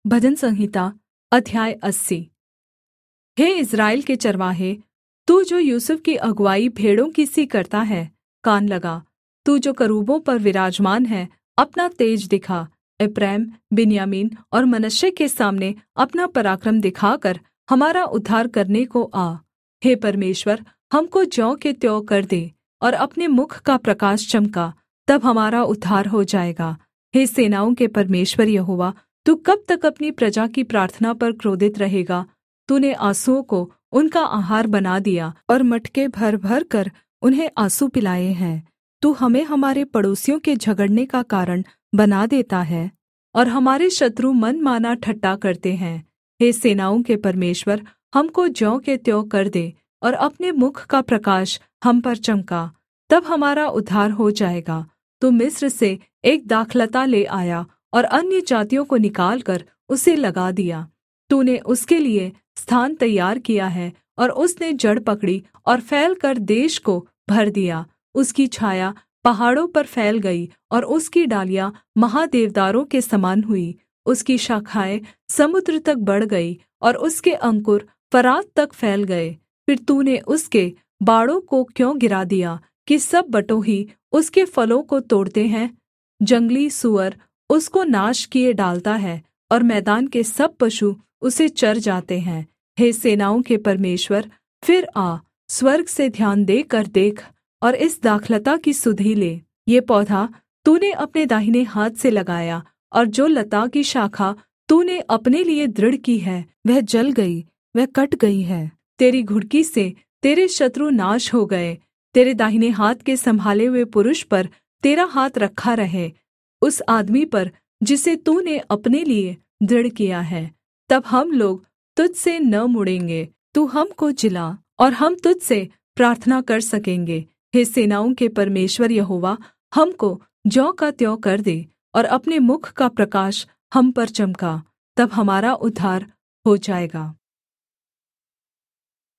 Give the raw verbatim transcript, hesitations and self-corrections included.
भजन संहिता अध्याय अस्सी। हे इस्राएल के चरवाहे, तू जो यूसुफ की अगुआई भेड़ों की सी करता है, कान लगा। तू जो करूबों पर विराजमान है, अपना तेज दिखा। एप्रैम, बिन्यामीन और मनश्शे के सामने अपना पराक्रम दिखाकर हमारा उद्धार करने को आ। हे परमेश्वर, हमको ज्यों के त्यों कर दे और अपने मुख का प्रकाश चमका, तब हमारा उद्धार हो जाएगा। हे सेनाओं के परमेश्वर यहोवा, तू कब तक अपनी प्रजा की प्रार्थना पर क्रोधित रहेगा? तूने आँसुओं को उनका आहार बना दिया और मटके भर भर कर उन्हें आँसू पिलाए हैं। तू हमें हमारे पड़ोसियों के झगड़ने का कारण बना देता है और हमारे शत्रु मनमाना ठट्ठा करते हैं। हे सेनाओं के परमेश्वर, हमको ज्यों के त्यों कर दे और अपने मुख का प्रकाश हम पर चमका, तब हमारा उद्धार हो जाएगा। तू मिस्र से एक दाखलता ले आया और अन्य जातियों को निकालकर उसे लगा दिया। तूने उसके लिए स्थान तैयार किया है और उसने जड़ पकड़ी और फैलकर देश को भर दिया। उसकी छाया पहाड़ों पर फैल गई और उसकी डालियाँ महादेवदारों के समान हुई। उसकी शाखाएँ समुद्र तक बढ़ गई और उसके अंकुर फरात तक फैल गए। फिर तूने उसके बाड़ों को क्यों गिरा दिया कि सब बटोही उसके फलों को तोड़ते हैं? जंगली सूअर उसको नाश किए डालता है और मैदान के सब पशु उसे चर जाते हैं। हे सेनाओं के परमेश्वर, फिर आ, स्वर्ग से ध्यान देकर देख और इस दाखलता की सुधि ले। ये पौधा तूने अपने दाहिने हाथ से लगाया और जो लता की शाखा तूने अपने लिए दृढ़ की है, वह जल गई, वह कट गई है। तेरी घुड़की से तेरे शत्रु नाश हो गए। तेरे दाहिने हाथ के संभाले हुए पुरुष पर तेरा हाथ रखा रहे, उस आदमी पर जिसे तूने अपने लिए दृढ़ किया है। तब हम लोग तुझ से न मुड़ेंगे। तू हमको जिला और हम तुझ से प्रार्थना कर सकेंगे। हे सेनाओं के परमेश्वर यहोवा, हमको ज्यों का त्यों कर दे और अपने मुख का प्रकाश हम पर चमका, तब हमारा उद्धार हो जाएगा।